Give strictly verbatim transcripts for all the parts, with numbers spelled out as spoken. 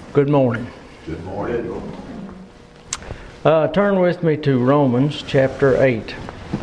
Good morning. Good morning. Uh, turn with me to Romans chapter eight.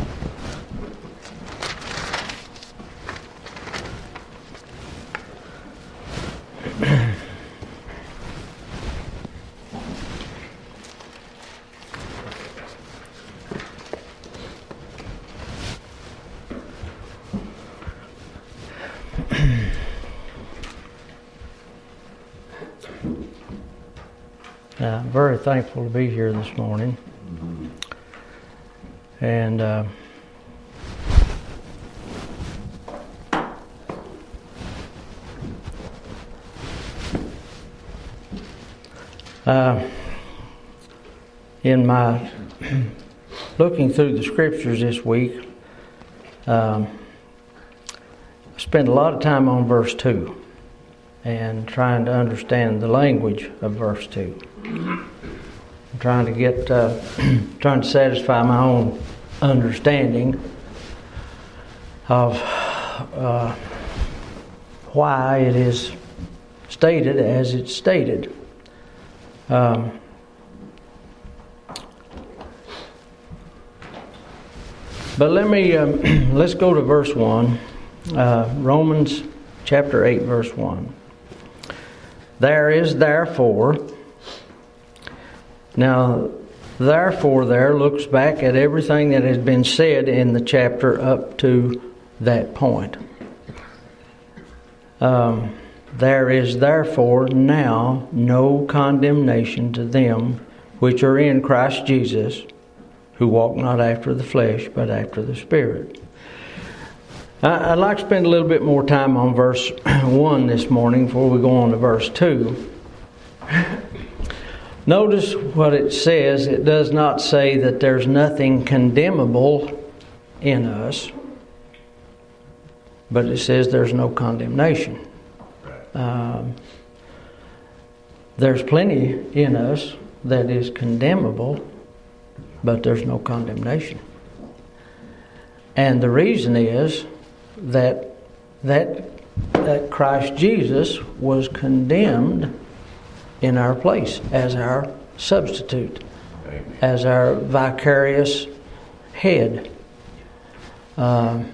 Uh, very thankful to be here this morning. Mm-hmm. And uh, uh, in my looking through the scriptures this week, um, I spent a lot of time on verse two and trying to understand the language of verse two. I'm trying to get, uh, trying to satisfy my own understanding of uh, why it is stated as it's stated. Um, but let me um, let's go to verse one, uh, Romans chapter eight, verse one. There is therefore. Now, therefore there looks back at everything that has been said in the chapter up to that point. Um, there is therefore now no condemnation to them which are in Christ Jesus, who walk not after the flesh, but after the Spirit. I, I'd like to spend a little bit more time on verse one this morning before we go on to verse two. Notice what it says. It does not say that there's nothing condemnable in us, but it says there's no condemnation. Um, there's plenty in us that is condemnable, but there's no condemnation. And the reason is that that, that Christ Jesus was condemned in our place as our substitute, Amen. As our vicarious head. Um,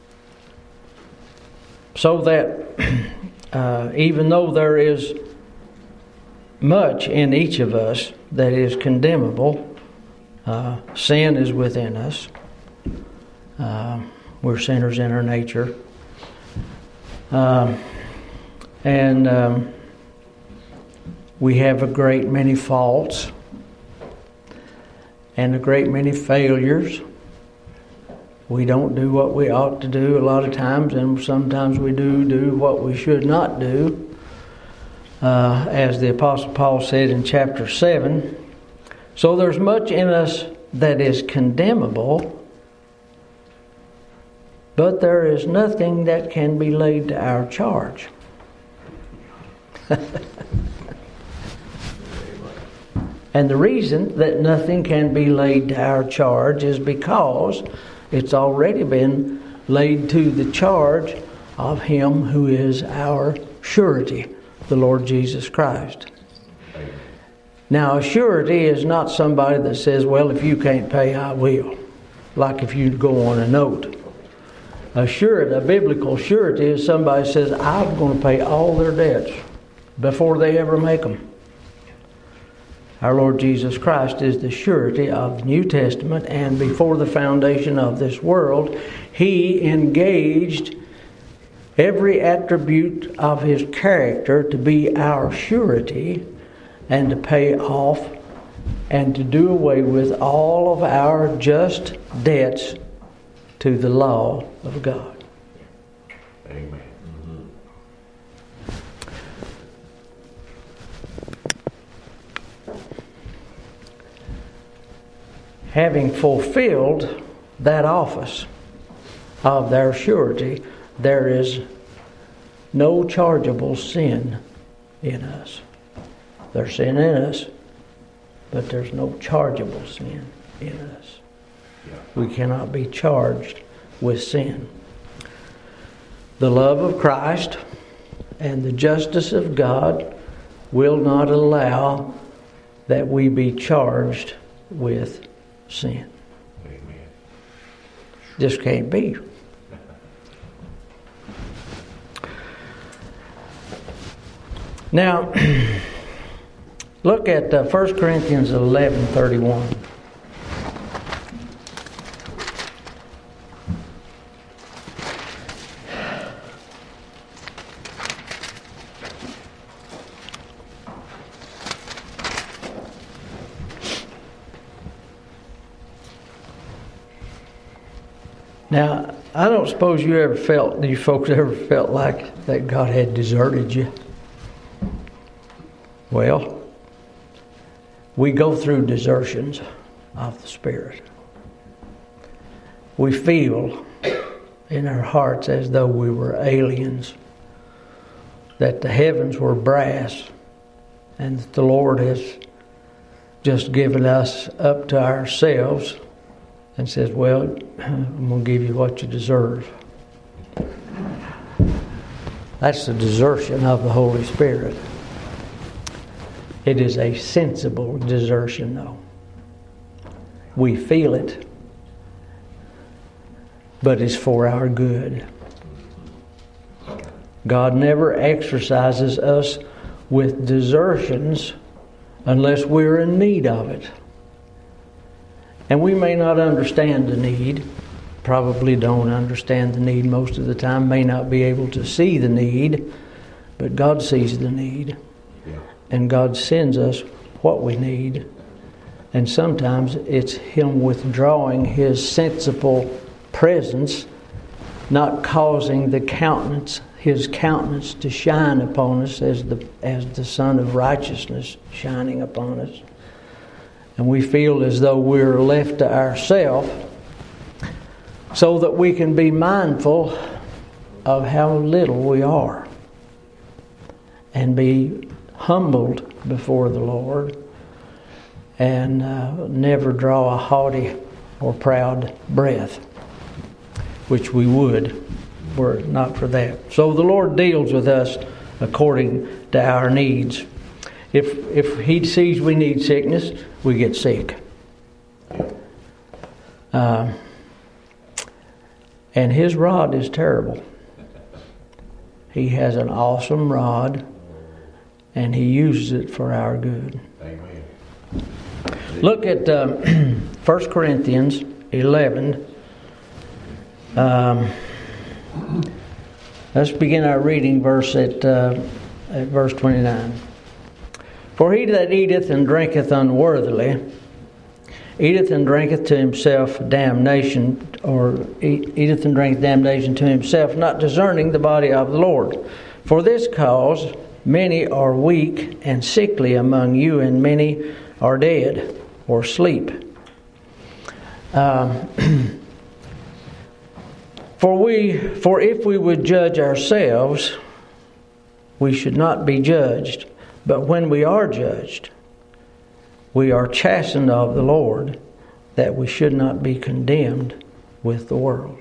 so that uh, even though there is much in each of us that is condemnable, uh, sin is within us. Uh, we're sinners in our nature. Um, and... Um, We have a great many faults and a great many failures. We don't do what we ought to do a lot of times, and sometimes we do do what we should not do. Uh, as the Apostle Paul said in chapter seven. So there's much in us that is condemnable, but there is nothing that can be laid to our charge. And the reason that nothing can be laid to our charge is because it's already been laid to the charge of Him who is our surety, the Lord Jesus Christ. Now, a surety is not somebody that says, well, if you can't pay, I will. Like if you go on a note. A surety, a biblical surety is somebody that says, I'm going to pay all their debts before they ever make them. Our Lord Jesus Christ is the surety of the New Testament, and before the foundation of this world, He engaged every attribute of His character to be our surety and to pay off and to do away with all of our just debts to the law of God. Amen. Having fulfilled that office of their surety, there is no chargeable sin in us. There's sin in us, but there's no chargeable sin in us. We cannot be charged with sin. The love of Christ and the justice of God will not allow that we be charged with sin. Amen. Just can't be. Now, look at uh, First Corinthians eleven thirty-one. Now, I don't suppose you ever felt, you folks ever felt like that God had deserted you. Well, we go through desertions of the Spirit. We feel in our hearts as though we were aliens, that the heavens were brass, and that the Lord has just given us up to ourselves and says, well, I'm going to give you what you deserve. That's the desertion of the Holy Spirit. It is a sensible desertion, though. We feel it, but it's for our good. God never exercises us with desertions unless we're in need of it. And we may not understand the need, probably don't understand the need most of the time, may not be able to see the need, but God sees the need. Yeah. And God sends us what we need. And sometimes it's Him withdrawing His sensible presence, not causing the countenance, His countenance to shine upon us as the as the Sun of Righteousness shining upon us. And we feel as though we're left to ourselves, so that we can be mindful of how little we are and be humbled before the Lord, and uh, never draw a haughty or proud breath, which we would were it not for that. So the Lord deals with us according to our needs. If if He sees we need sickness, we get sick. Uh, and His rod is terrible. He has an awesome rod, and He uses it for our good. Amen. Look at um, First Corinthians eleven. Um, let's begin our reading verse at, uh, at verse twenty-nine. For he that eateth and drinketh unworthily eateth and drinketh to himself damnation, or eateth and drinketh damnation to himself, not discerning the body of the Lord. For this cause many are weak and sickly among you, and many are dead or sleep. Um, for we, for if we would judge ourselves, we should not be judged. But when we are judged, we are chastened of the Lord, that we should not be condemned with the world.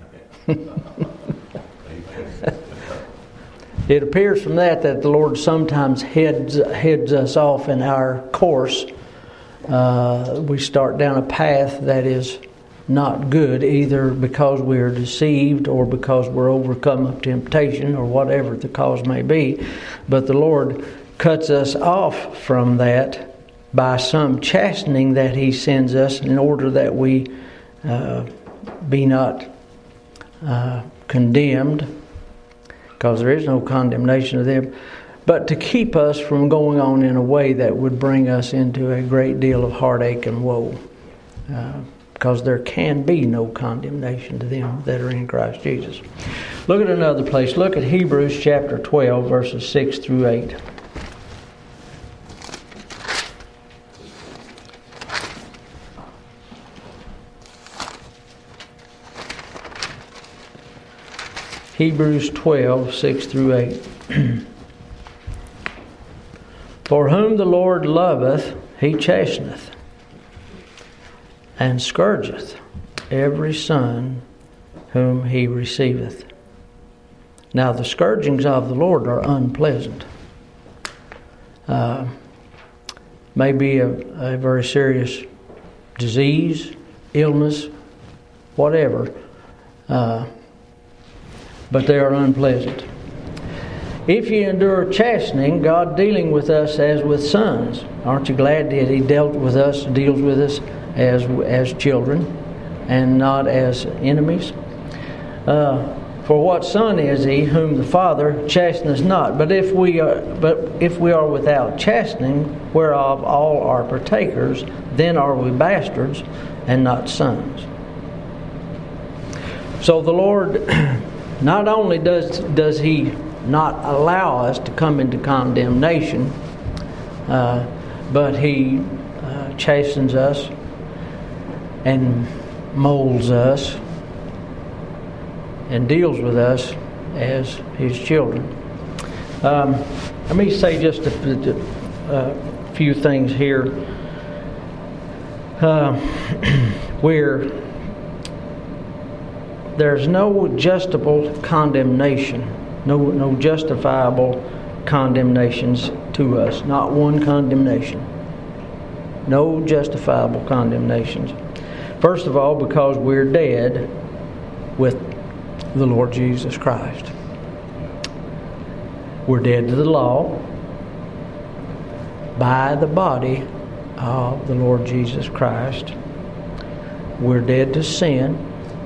It appears from that that the Lord sometimes heads, heads us off in our course. Uh, we start down a path that is not good, either because we are deceived or because we're overcome of temptation, or whatever the cause may be. But the Lord cuts us off from that by some chastening that He sends us, in order that we uh, be not uh, condemned, because there is no condemnation of them, but to keep us from going on in a way that would bring us into a great deal of heartache and woe, uh, because there can be no condemnation to them that are in Christ Jesus. Look at another place. Look at Hebrews chapter twelve, verses six through eight. Hebrews twelve, six through eight. For whom the Lord loveth, He chasteneth, and scourgeth every son whom He receiveth. Now the scourgings of the Lord are unpleasant, uh, maybe a, a very serious disease, illness, whatever, uh, but they are unpleasant. If you endure chastening, God dealing with us as with sons. Aren't you glad that He dealt with us, deals with us as as children, and not as enemies? Uh, For what son is he whom the Father chasteneth not? But if we are, but if we are without chastening, whereof all are partakers, then are we bastards and not sons. So the Lord, not only does does He not allow us to come into condemnation, uh, but He uh, chastens us and molds us and deals with us as His children. Um, let me say just a, a few things here. Uh, where there's no justifiable condemnation, no no justifiable condemnations to us. Not one condemnation. No justifiable condemnations. First of all, because we're dead with the Lord Jesus Christ. We're dead to the law by the body of the Lord Jesus Christ. We're dead to sin.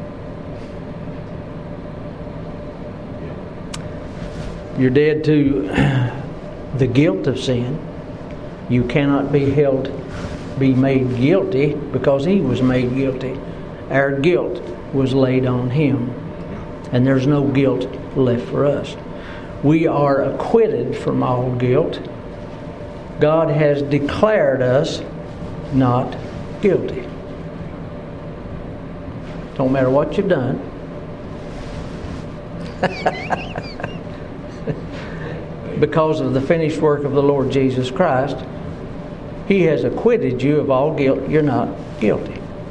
You're dead to the guilt of sin. You cannot be held, be made guilty because He was made guilty. Our guilt was laid on Him. And there's no guilt left for us. We are acquitted from all guilt. God has declared us not guilty. Don't matter what you've done. Because of the finished work of the Lord Jesus Christ, He has acquitted you of all guilt. You're not guilty.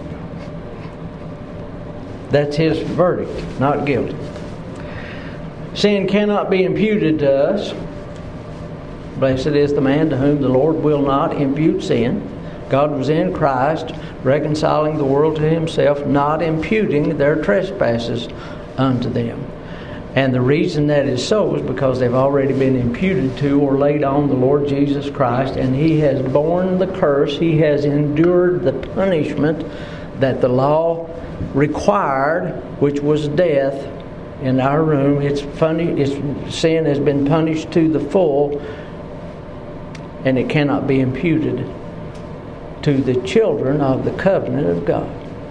That's His verdict, not guilty. Sin cannot be imputed to us. Blessed is the man to whom the Lord will not impute sin. God was in Christ, reconciling the world to Himself, not imputing their trespasses unto them. And the reason that is so is because they've already been imputed to or laid on the Lord Jesus Christ, and He has borne the curse. He has endured the punishment that the law required, which was death in our room. It's funny, its sin has been punished to the full, and it cannot be imputed to the children of the covenant of God.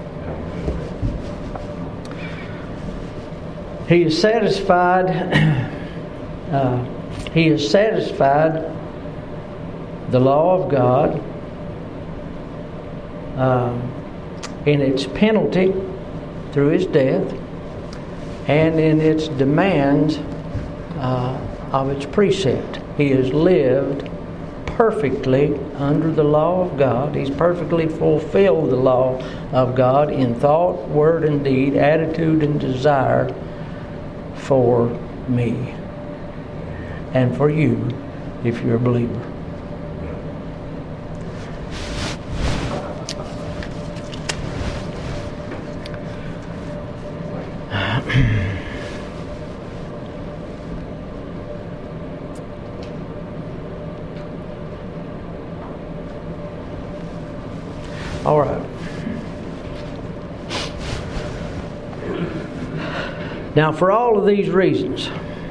He is satisfied. Uh, he has satisfied the law of God Um, in its penalty through His death and in its demands uh, of its precept. He has lived perfectly under the law of God. He's perfectly fulfilled the law of God in thought, word, and deed, attitude, and desire for me and for you if you're a believer. All right. Now, for all of these reasons,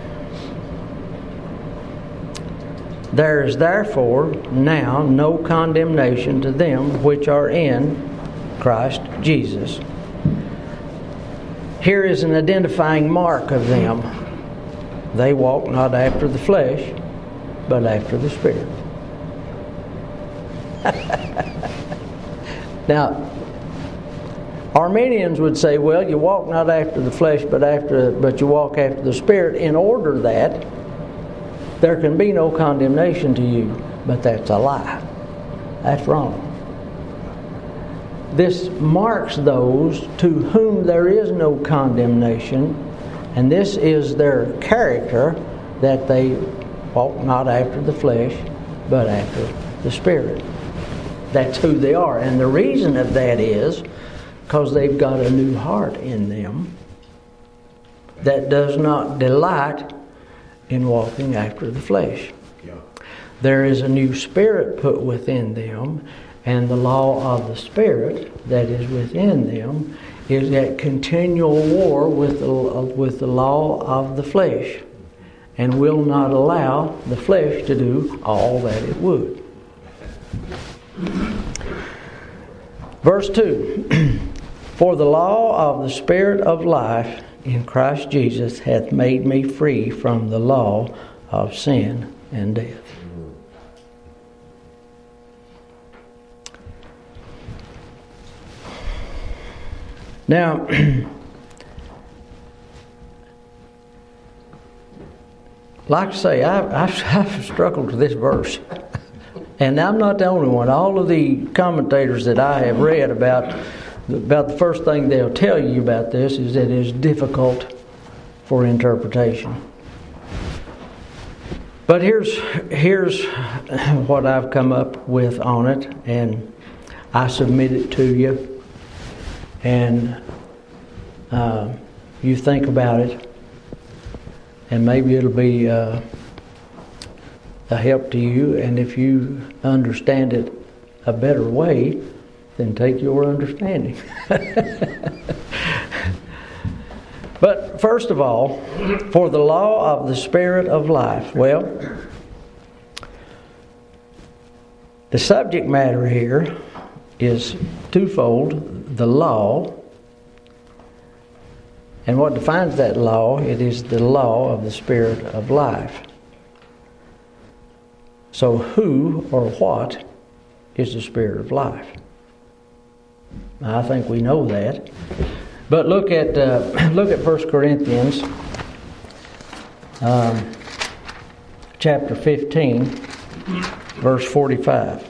there is therefore now no condemnation to them which are in Christ Jesus. Here is an identifying mark of them. They walk not after the flesh, but after the Spirit. Now, Arminians would say, well, you walk not after the flesh, but after, but you walk after the Spirit, in order that there can be no condemnation to you. But that's a lie. That's wrong. This marks those to whom there is no condemnation, and this is their character, that they walk not after the flesh, but after the Spirit. That's who they are. And the reason of that is because they've got a new heart in them that does not delight in walking after the flesh. Yeah. There is a new spirit put within them, and the law of the Spirit that is within them is that continual war with the, with the law of the flesh, and will not allow the flesh to do all that it would. Verse two, for the law of the Spirit of life in Christ Jesus hath made me free from the law of sin and death. Now, like I say, I, I've, I've struggled with this verse. And I'm not the only one. All of the commentators that I have read about, about the first thing they'll tell you about this is that it is difficult for interpretation. But here's, here's what I've come up with on it, and I submit it to you. And uh, you think about it, and maybe it'll be uh, a help to you. And if you understand it a better way, then take your understanding. But first of all, for the law of the Spirit of life. Well, the subject matter here is twofold. The law, and what defines that law, it is the law of the Spirit of life. So who or what is the Spirit of life? I think we know that. But look at uh, look at First Corinthians um, chapter fifteen, verse forty-five.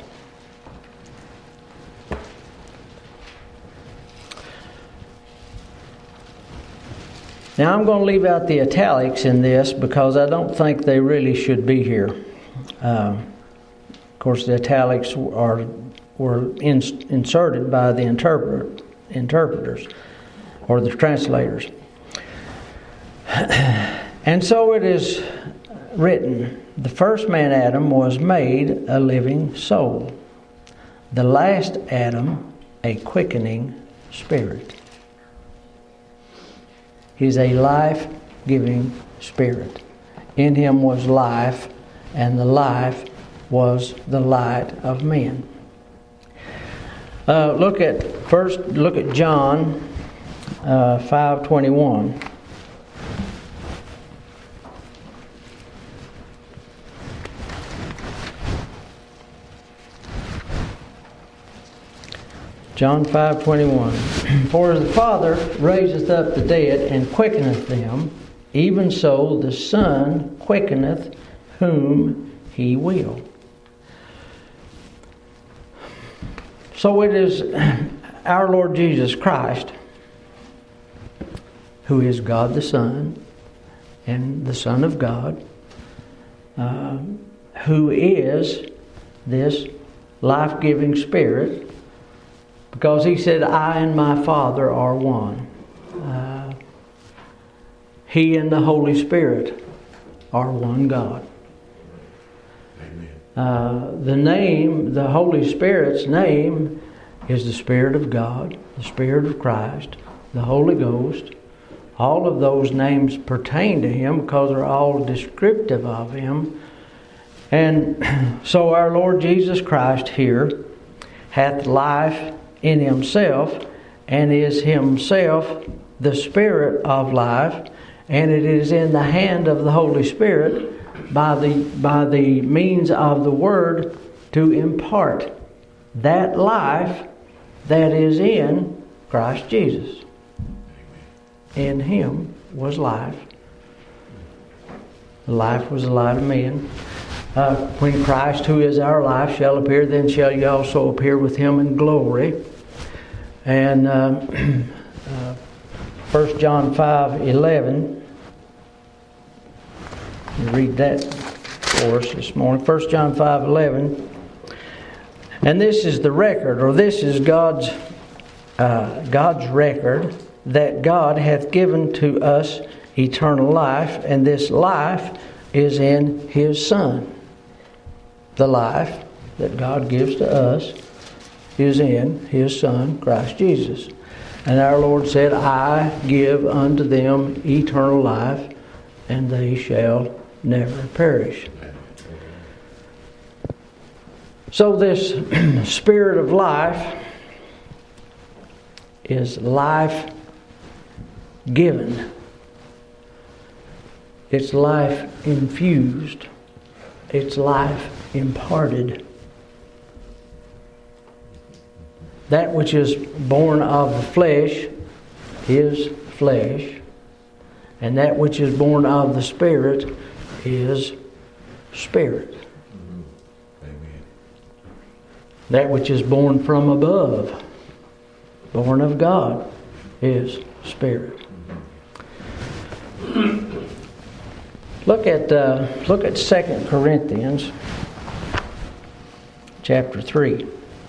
Now I'm going to leave out the italics in this because I don't think they really should be here. Um, of course, the italics are were in, inserted by the interpreter, interpreters or the translators. And so it is written, the first man Adam was made a living soul. The last Adam a quickening spirit. He's a life-giving spirit. In him was life, and the life was the light of men. Uh, look at first. Look at John uh, five twenty-one. John five twenty-one. For as the Father raiseth up the dead and quickeneth them, even so the Son quickeneth whom he will. So it is our Lord Jesus Christ, who is God the Son and the Son of God, uh, who is this life-giving Spirit, because he said, I and my Father are one. Uh, he and the Holy Spirit are one God. Amen. Uh, the name, the Holy Spirit's name is the Spirit of God, the Spirit of Christ, the Holy Ghost. All of those names pertain to him because they're all descriptive of him. And so our Lord Jesus Christ here hath life in himself, and is himself the Spirit of life, and it is in the hand of the Holy Spirit by the by the means of the Word to impart that life that is in Christ Jesus. In him was life. Life was the light of men. Uh, when Christ, who is our life, shall appear, then shall you also appear with him in glory. And uh, uh, First John five eleven, you read that. for us this morning. First John five eleven. And this is the record, or this is God's uh, God's record, that God hath given to us eternal life, and this life is in His Son. The life that God gives to us is in His Son, Christ Jesus. And our Lord said, I give unto them eternal life, and they shall never perish. So this Spirit of life is life given. It's life infused. It's life imparted. That which is born of the flesh is flesh, and that which is born of the Spirit is spirit. That which is born from above, born of God, is spirit. Look at uh, look at Second Corinthians, chapter three.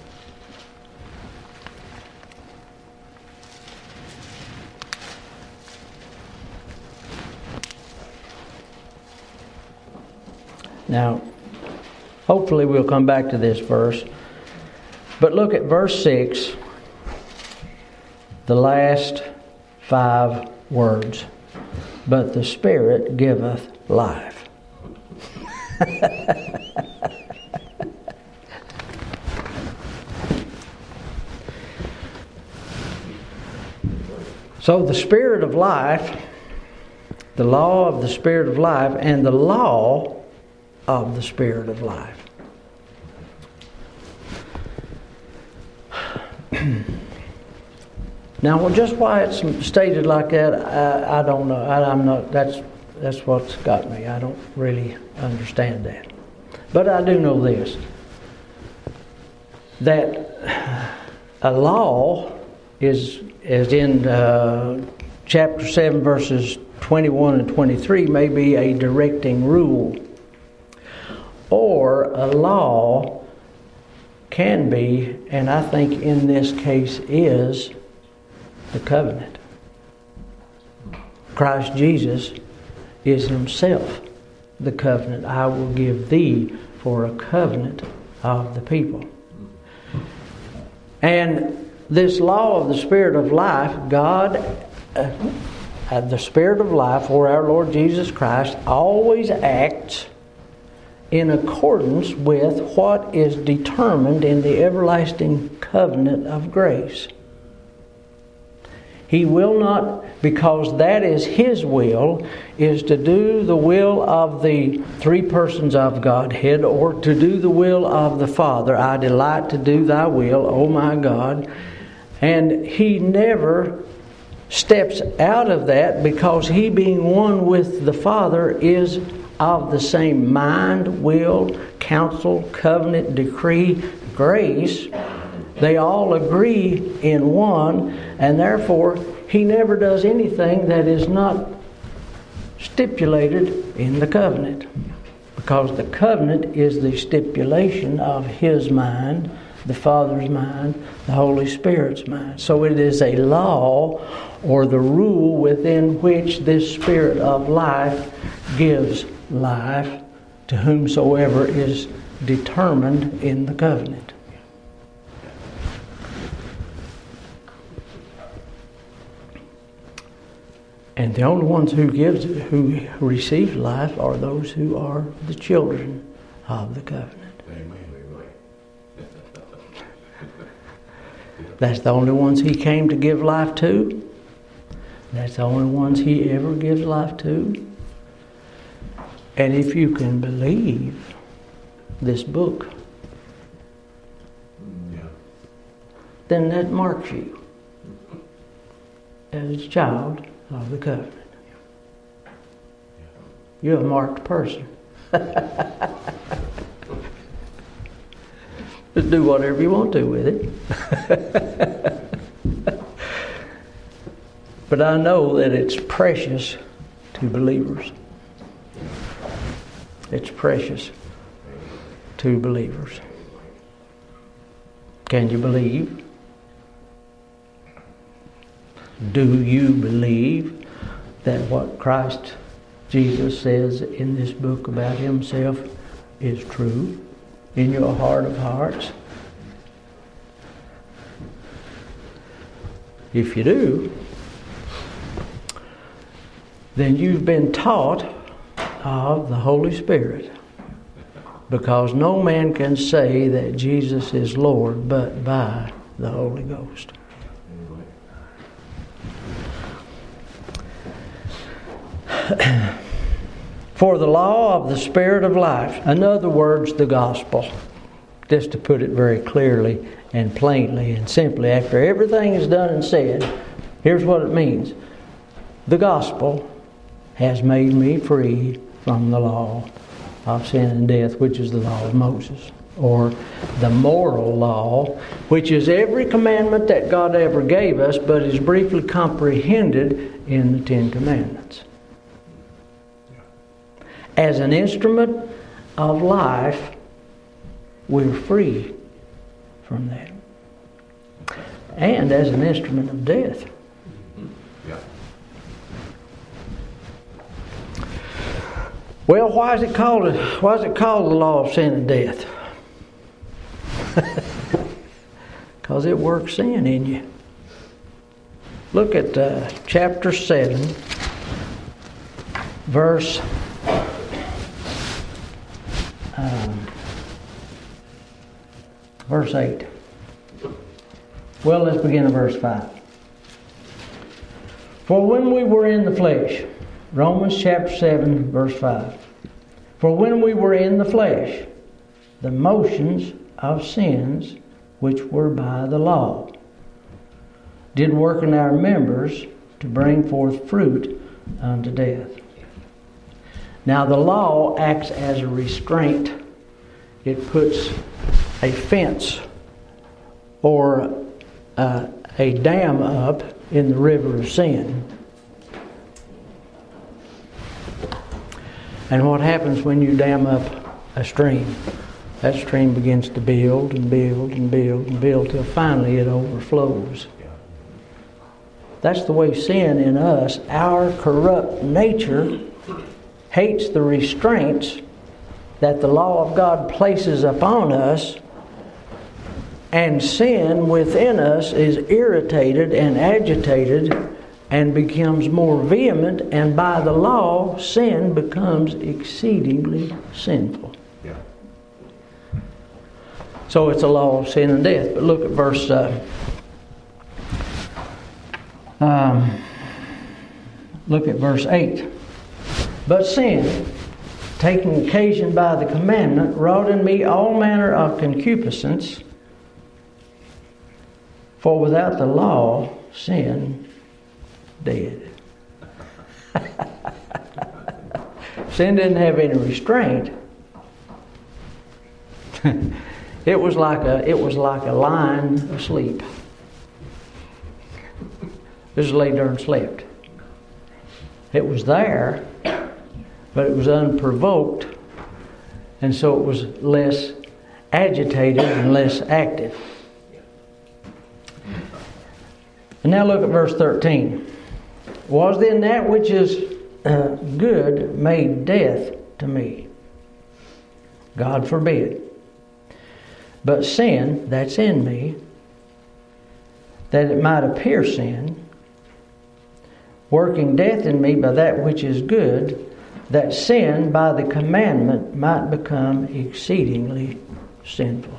Now, hopefully we'll come back to this verse. But look at verse six, the last five words. But the Spirit giveth life. So the Spirit of life, the law of the Spirit of life, and the law of the Spirit of life. Now, well, just why it's stated like that, I, I don't know. I, I'm not. That's that's what's got me. I don't really understand that. But I do know this: that a law is, as in uh, chapter seven, verses twenty-one and twenty-three, may be a directing rule, or a law can be, and I think in this case is, the covenant. Christ Jesus is Himself the covenant. I will give thee for a covenant of the people. And this law of the Spirit of life, God, uh, the Spirit of life, or our Lord Jesus Christ, always acts in accordance with what is determined in the everlasting covenant of grace. He will not, because that is His will, is to do the will of the three persons of Godhead, or to do the will of the Father. I delight to do thy will, O my God. And He never steps out of that, because He, being one with the Father, is of the same mind, will, counsel, covenant, decree, grace. They all agree in one, and therefore He never does anything that is not stipulated in the covenant, because the covenant is the stipulation of His mind, the Father's mind, the Holy Spirit's mind. So it is a law, or the rule within which this Spirit of life gives life to whomsoever is determined in the covenant. And the only ones who gives, who receive life, are those who are the children of the covenant. Amen. That's the only ones He came to give life to. That's the only ones He ever gives life to. And if you can believe this book, Yeah. then that marks you as a child of the covenant. You're a marked person. Just do whatever you want to with it. But I know that it's precious to believers. It's precious to believers. Can you believe? Do you believe that what Christ Jesus says in this book about himself is true in your heart of hearts? If you do, then you've been taught of the Holy Spirit, because no man can say that Jesus is Lord but by the Holy Ghost. For the law of the Spirit of life, in other words, the gospel, just to put it very clearly and plainly and simply, after everything is done and said, here's what it means. The gospel has made me free from the law of sin and death, which is the law of Moses, or the moral law, which is every commandment that God ever gave us, but is briefly comprehended in the Ten Commandments. As an instrument of life, we're free from that. And as an instrument of death. Yeah. Well, why is it called why is it called the law of sin and death? Because it works sin in you. Look at uh, chapter seven, verse um, verse eight. Well, let's begin at verse five. For when we were in the flesh, Romans chapter seven, verse five. For when we were in the flesh, the motions of sins which were by the law did work in our members to bring forth fruit unto death. Now the law acts as a restraint. It puts a fence or uh, a dam up in the river of sin. And what happens when you dam up a stream? That stream begins to build and build and build and build till finally it overflows. That's the way sin in us, our corrupt nature, hates the restraints that the law of God places upon us, and sin within us is irritated and agitated and becomes more vehement, and by the law, sin becomes exceedingly sinful. Yeah. So it's a law of sin and death. But look at verse uh, um, look at verse eight. But sin, taking occasion by the commandment, wrought in me all manner of concupiscence. For without the law, sin dead. Sin didn't have any restraint. It was like a it was like a lion asleep. Just lay there and slept. It was there, but it was unprovoked, and so it was less agitated and less active. And now look at verse thirteen. Was then that which is uh, good made death to me? God forbid. But sin, that's in me, that it might appear sin, working death in me by that which is good, that sin by the commandment might become exceedingly sinful.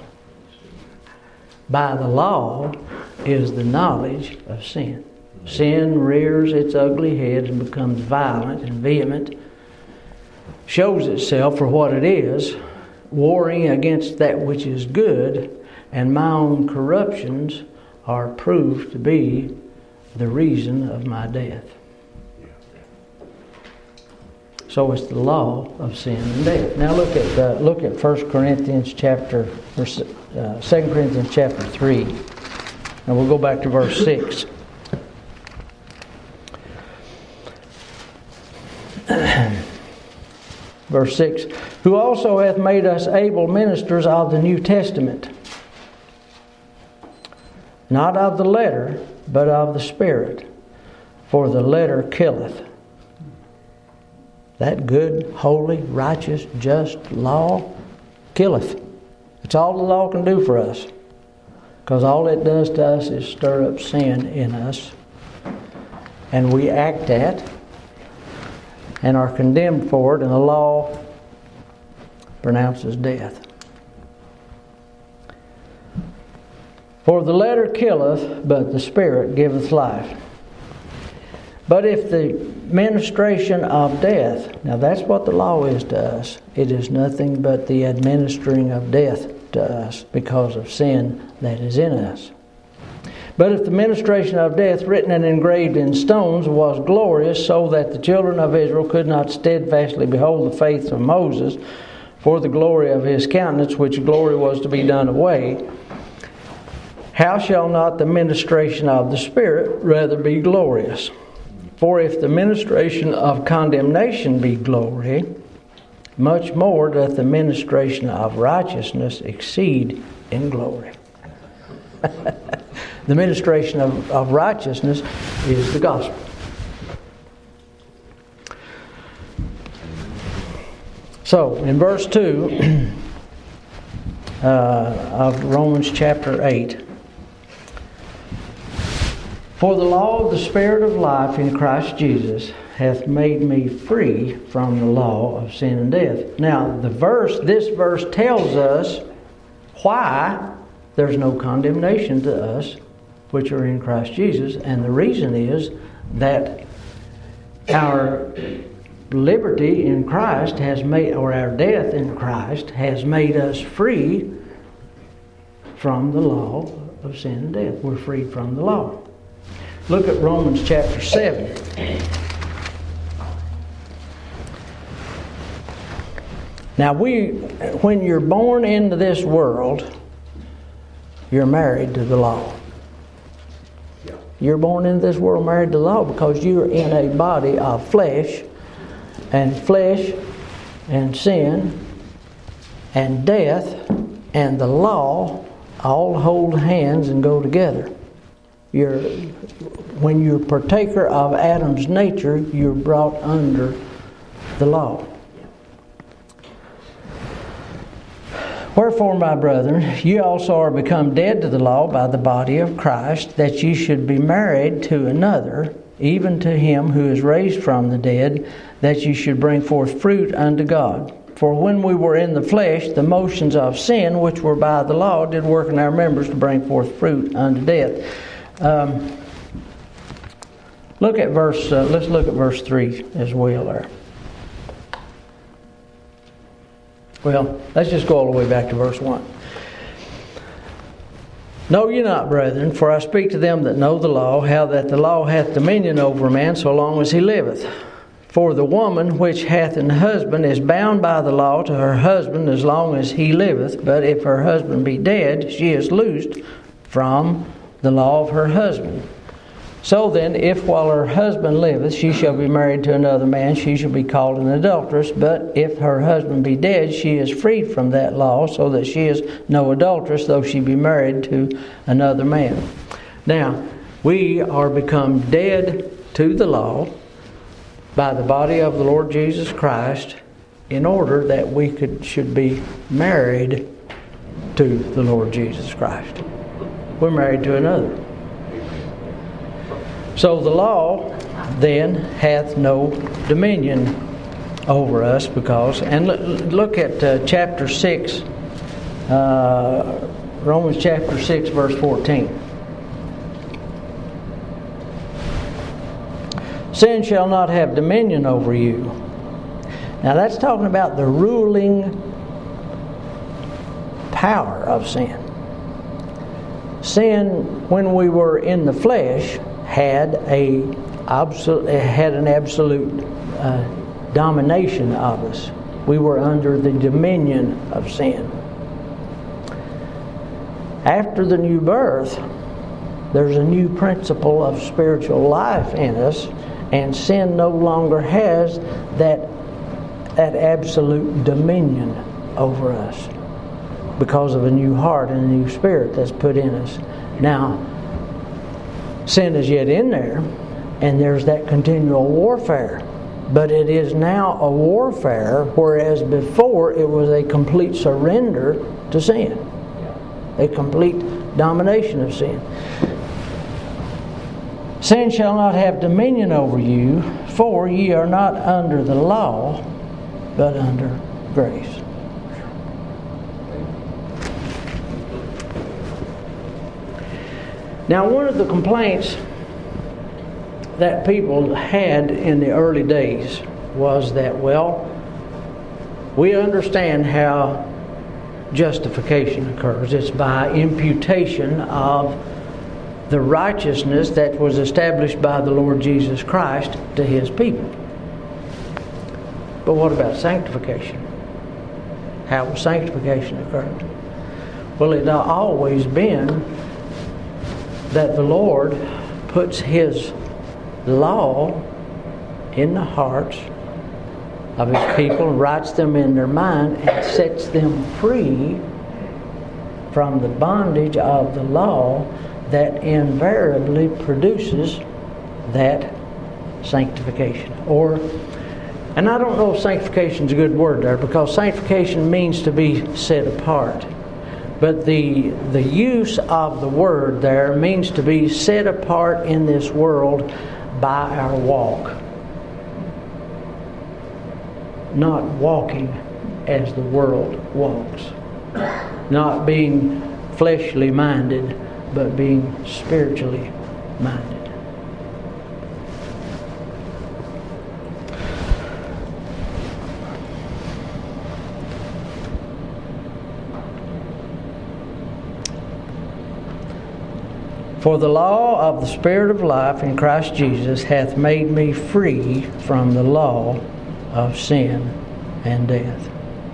By the law is the knowledge of sin. Sin rears its ugly head and becomes violent and vehement, shows itself for what it is, warring against that which is good, and my own corruptions are proved to be the reason of my death. So it's the law of sin and death. Now look at uh, look at First Corinthians chapter, or uh, Second Corinthians chapter three, and we'll go back to verse six. Verse six, who also hath made us able ministers of the New Testament, not of the letter, but of the Spirit. For the letter killeth. That good, holy, righteous, just law killeth. It's all the law can do for us. Because all it does to us is stir up sin in us. And we act at and are condemned for it, and the law pronounces death. For the letter killeth, but the Spirit giveth life. But if the ministration of death, now that's what the law is to us. It is nothing but the administering of death to us because of sin that is in us. But if the ministration of death, written and engraved in stones, was glorious, so that the children of Israel could not steadfastly behold the faith of Moses for the glory of his countenance, which glory was to be done away, how shall not the ministration of the Spirit rather be glorious? For if the ministration of condemnation be glory, much more doth the ministration of righteousness exceed in glory. The ministration of, of righteousness is the gospel. So, in verse two uh, of Romans chapter eight, for the law of the Spirit of life in Christ Jesus hath made me free from the law of sin and death. Now, the verse, this verse tells us why there's no condemnation to us which are in Christ Jesus, and the reason is that our liberty in Christ has made, or our death in Christ has made us free from the law of sin and death. We're freed from the law. Look at Romans chapter seven. Now, we, when you're born into this world, you're married to the law. You're born into this world married to the law because you're in a body of flesh, and flesh and sin and death and the law all hold hands and go together. You're, when you're partaker of Adam's nature, you're brought under the law. Wherefore, my brethren, ye also are become dead to the law by the body of Christ, that ye should be married to another, even to him who is raised from the dead, that ye should bring forth fruit unto God. For when we were in the flesh, the motions of sin, which were by the law, did work in our members to bring forth fruit unto death. Um, look at verse. Uh, let's look at verse three as well there. Well, let's just go all the way back to verse one. Know ye not, brethren, for I speak to them that know the law, how that the law hath dominion over a man so long as he liveth. For the woman which hath an husband is bound by the law to her husband as long as he liveth. But if her husband be dead, she is loosed from the law of her husband. So then, if while her husband liveth, she shall be married to another man, she shall be called an adulteress. But if her husband be dead, she is freed from that law, so that she is no adulteress, though she be married to another man. Now, we are become dead to the law by the body of the Lord Jesus Christ, in order that we could should be married to the Lord Jesus Christ. We're married to another. So the law then hath no dominion over us, because, and look at uh, chapter six, uh, Romans chapter six, verse fourteen. Sin shall not have dominion over you. Now that's talking about the ruling power of sin. Sin, when we were in the flesh, had a absolute, had an absolute uh, domination of us. We were under the dominion of sin. After the new birth, there's a new principle of spiritual life in us, and sin no longer has that that absolute dominion over us because of a new heart and a new spirit that's put in us. Now, sin is yet in there, and there's that continual warfare. But it is now a warfare, whereas before it was a complete surrender to sin. A complete domination of sin. Sin shall not have dominion over you, for ye are not under the law, but under grace. Now, one of the complaints that people had in the early days was that, well, we understand how justification occurs. It's by imputation of the righteousness that was established by the Lord Jesus Christ to His people. But what about sanctification? How will sanctification occur? Well, it has always been that the Lord puts His law in the hearts of His people, writes them in their mind, and sets them free from the bondage of the law that invariably produces that sanctification. Or, and I don't know if sanctification is a good word there, because sanctification means to be set apart. But the the use of the word there means to be set apart in this world by our walk. Not walking as the world walks. Not being fleshly minded, but being spiritually minded. For the law of the Spirit of life in Christ Jesus hath made me free from the law of sin and death.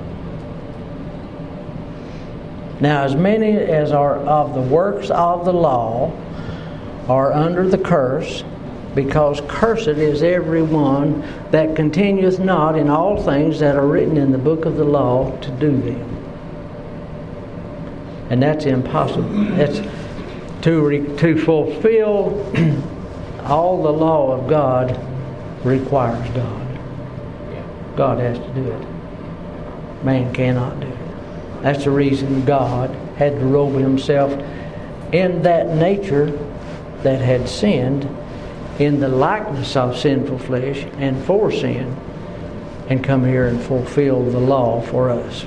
Now, as many as are of the works of the law are under the curse, because cursed is every one that continueth not in all things that are written in the book of the law to do them. And that's impossible. That's to re, to fulfill all the law of God requires God. God has to do it. Man cannot do it. That's the reason God had to robe Himself in that nature that had sinned, in the likeness of sinful flesh and for sin, and come here and fulfill the law for us.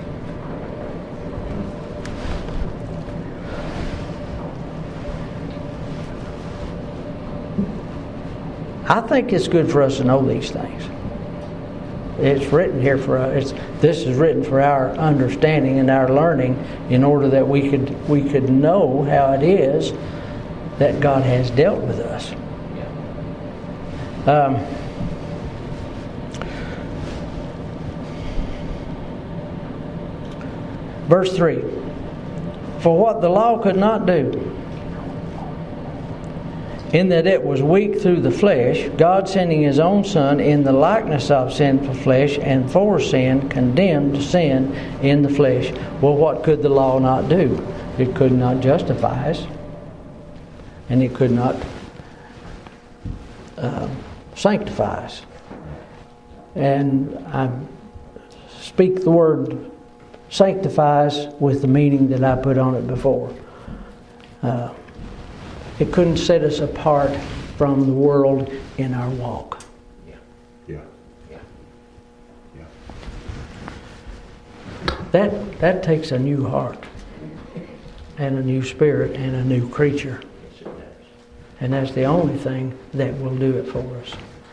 I think it's good for us to know these things. It's written here for us. It's, this is written for our understanding and our learning, in order that we could we could know how it is that God has dealt with us. Um, verse three. For what the law could not do, in that it was weak through the flesh, God sending His own Son in the likeness of sinful flesh, and for sin condemned sin in the flesh. Well, what could the law not do? It could not justify us, and it could not uh, sanctify us. And I speak the word sanctifies with the meaning that I put on it before. Uh, It couldn't set us apart from the world in our walk. Yeah. Yeah. Yeah. Yeah. That that takes a new heart and a new spirit and a new creature. And that's the only thing that will do it for us.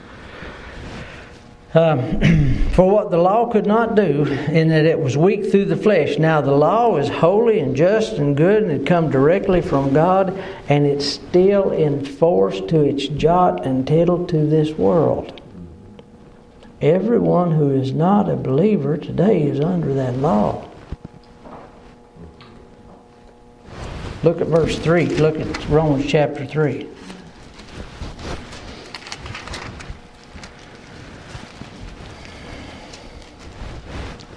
Um, for what the law could not do, in that it was weak through the flesh. Now the law is holy and just and good, and it come directly from God, and it's still in force to its jot and tittle to this world. Everyone who is not a believer today is under that law. Look at verse three. Look at Romans chapter three.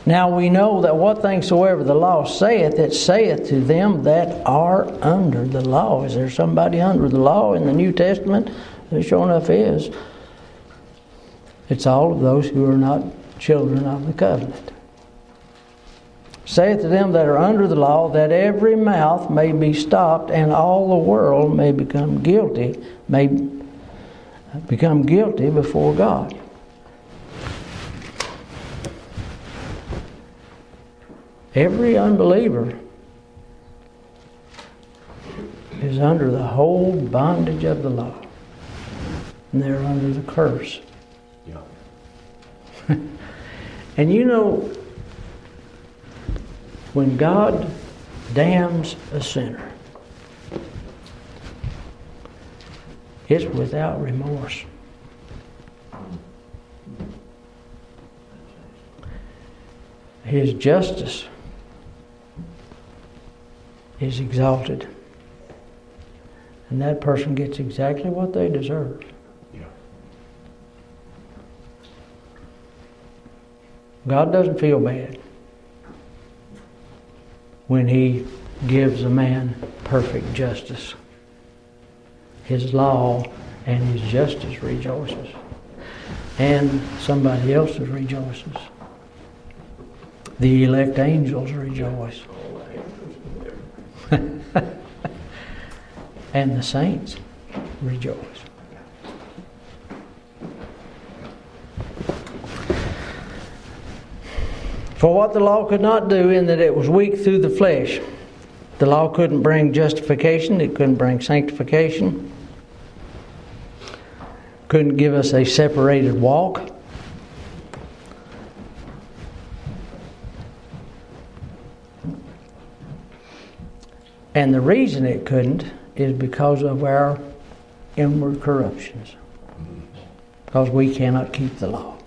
Now we know that what things soever the law saith, it saith to them that are under the law. Is there somebody under the law in the New Testament? There sure enough is. It's all of those who are not children of the covenant. Saith to them that are under the law, that every mouth may be stopped, and all the world may become guilty, may become guilty before God. Every unbeliever is under the whole bondage of the law. And they're under the curse. Yeah. And you know, when God damns a sinner, it's without remorse. His justice is exalted. And that person gets exactly what they deserve. Yeah. God doesn't feel bad when He gives a man perfect justice. His law and His justice rejoices. And somebody else's rejoices. The elect angels rejoice. And the saints rejoice. For what the law could not do, in that it was weak through the flesh. The law couldn't bring justification. It couldn't bring sanctification. Couldn't give us a separated walk. And the reason it couldn't is because of our inward corruptions. Because we cannot keep the law.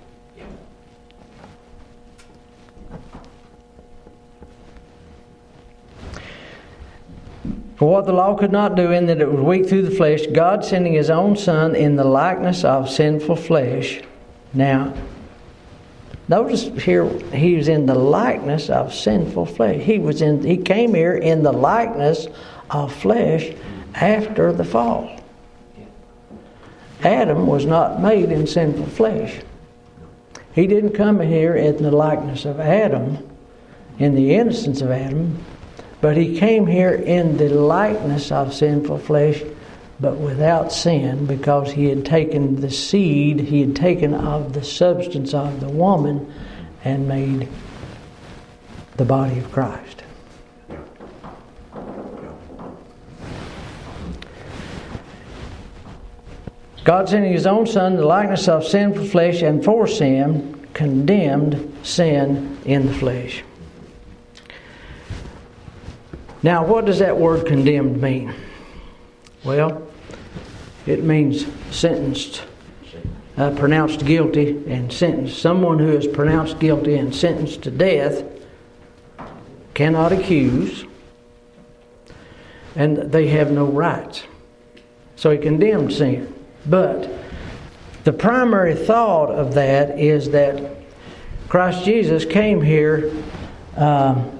For what the law could not do, in that it was weak through the flesh, God sending His own Son in the likeness of sinful flesh. Now, notice here, He was in the likeness of sinful flesh. He was in. He came here in the likeness of flesh after the fall. Adam was not made in sinful flesh. He didn't come here in the likeness of Adam, in the innocence of Adam, but He came here in the likeness of sinful flesh, but without sin, because He had taken the seed, He had taken of the substance of the woman and made the body of Christ. God sending His own Son in the likeness of sinful flesh, and for sin condemned sin in the flesh. Now, what does that word condemned mean? Well, it means sentenced, uh, pronounced guilty and sentenced. Someone who is pronounced guilty and sentenced to death cannot accuse, and they have no rights. So He condemned sin. But the primary thought of that is that Christ Jesus came here um,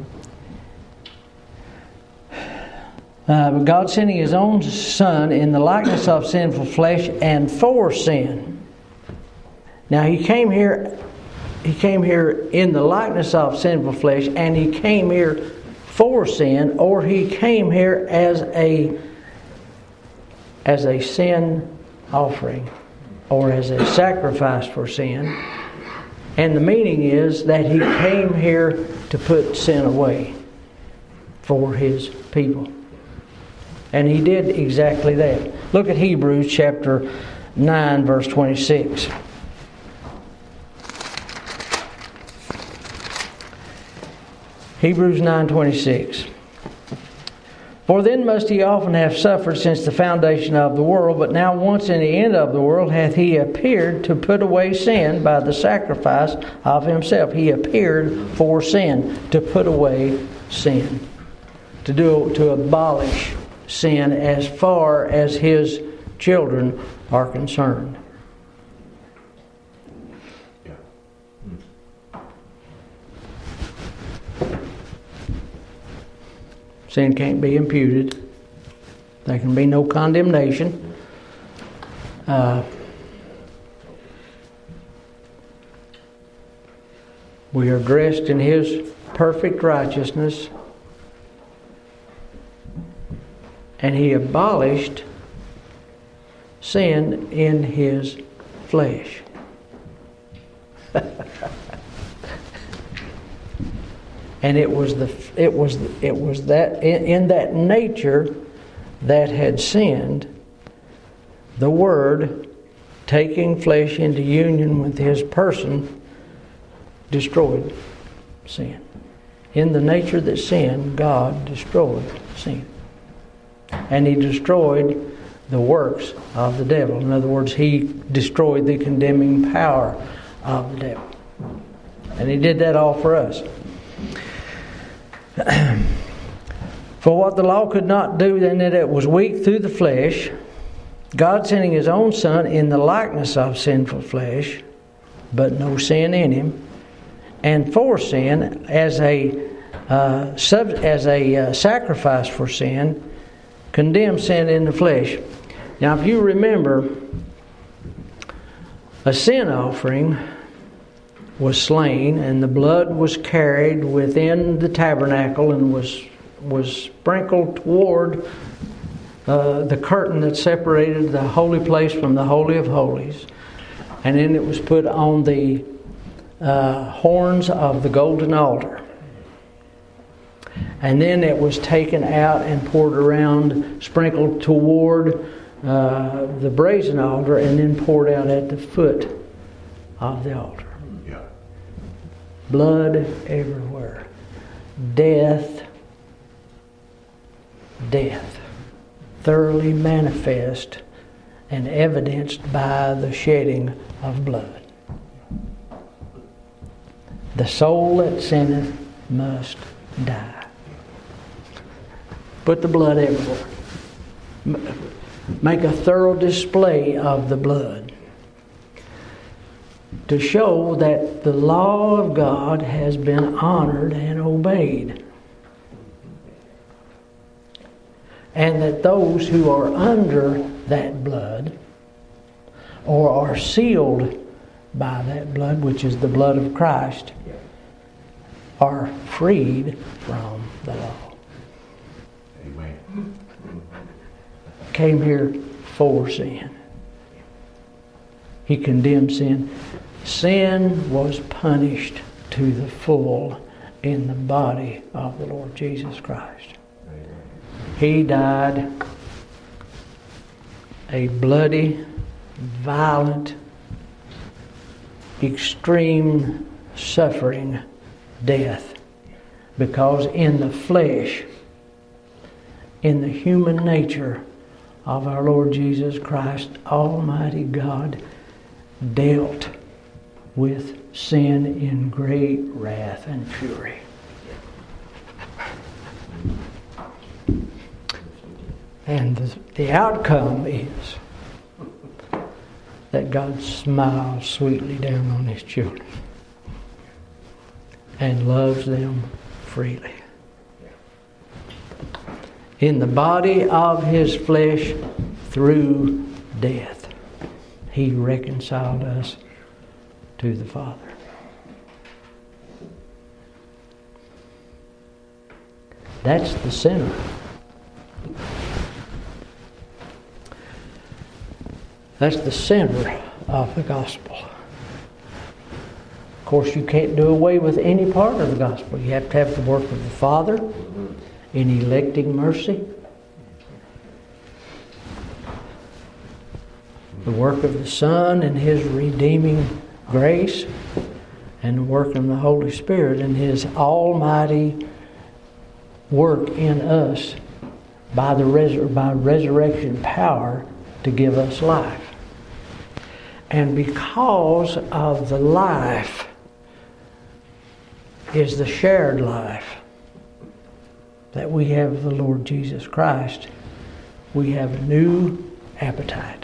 Uh, God sending His own Son in the likeness of sinful flesh and for sin. Now He came here, He came here in the likeness of sinful flesh, and He came here for sin, or He came here as a as a sin offering, or as a sacrifice for sin. And the meaning is that He came here to put sin away for His people. And He did exactly that. Look at Hebrews chapter nine, verse twenty-six. Hebrews nine twenty-six. For then must He often have suffered since the foundation of the world, but now once in the end of the world hath He appeared to put away sin by the sacrifice of Himself. He appeared for sin, to put away sin, to do to abolish sin as far as His children are concerned. Sin can't be imputed. There can be no condemnation. Uh, we are dressed in His perfect righteousness. And He abolished sin in His flesh. And it was the it was it was that in, in that nature that had sinned, the Word taking flesh into union with His person destroyed sin. In the nature that sinned, God destroyed sin. And He destroyed the works of the devil. In other words, He destroyed the condemning power of the devil. And He did that all for us. For what the law could not do, then that it was weak through the flesh, God sending His own Son in the likeness of sinful flesh, but no sin in Him, and for sin, as a uh, sub, as a uh, sacrifice for sin, condemned sin in the flesh. Now, if you remember, a sin offering was slain, and the blood was carried within the tabernacle and was was sprinkled toward uh, the curtain that separated the holy place from the Holy of Holies, and then it was put on the uh, horns of the golden altar, and then it was taken out and poured around, sprinkled toward uh, the brazen altar, and then poured out at the foot of the altar. Blood everywhere. Death. Death. Thoroughly manifest and evidenced by the shedding of blood. The soul that sinneth must die. Put the blood everywhere. Make a thorough display of the blood, to show that the law of God has been honored and obeyed. And that those who are under that blood, or are sealed by that blood, which is the blood of Christ, are freed from the law. Amen. Came here for sin. He condemned sin. Sin was punished to the full in the body of the Lord Jesus Christ. He died a bloody, violent, extreme suffering death, because in the flesh, in the human nature of our Lord Jesus Christ, Almighty God dealt with sin in great wrath and fury. And the, the outcome is that God smiles sweetly down on His children and loves them freely. In the body of His flesh, through death, He reconciled us to the Father. That's the center. That's the center of the gospel. Of course, you can't do away with any part of the gospel. You have to have the work of the Father in electing mercy, the work of the Son and His redeeming grace, and the work of the Holy Spirit and His almighty work in us by the resur- by resurrection power to give us life. And because of the life is the shared life that we have of the Lord Jesus Christ, we have a new appetite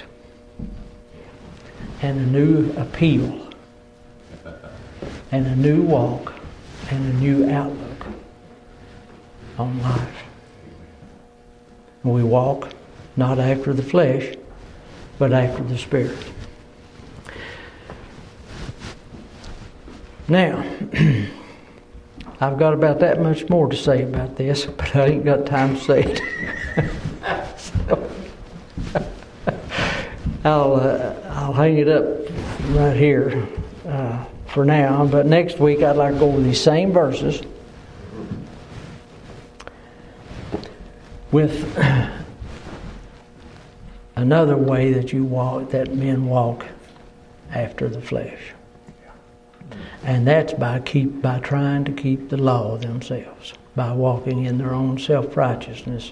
and a new appeal and a new walk and a new outlook on life. We walk not after the flesh, but after the Spirit. Now, I've got about that much more to say about this, but I ain't got time to say it. So, I'll uh, I'll hang it up right here uh, for now. But next week I'd like to go over these same verses with another way that you walk, that men walk after the flesh. And that's by keep by trying to keep the law themselves, by walking in their own self-righteousness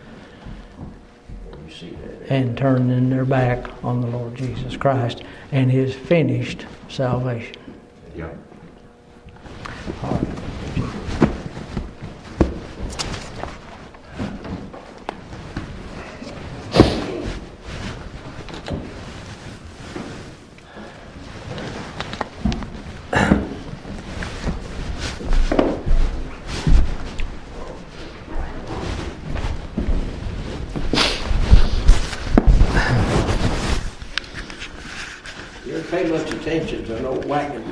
and turning their back on the Lord Jesus Christ and His finished salvation. Yeah. All right. You didn't pay much attention to an old wagon.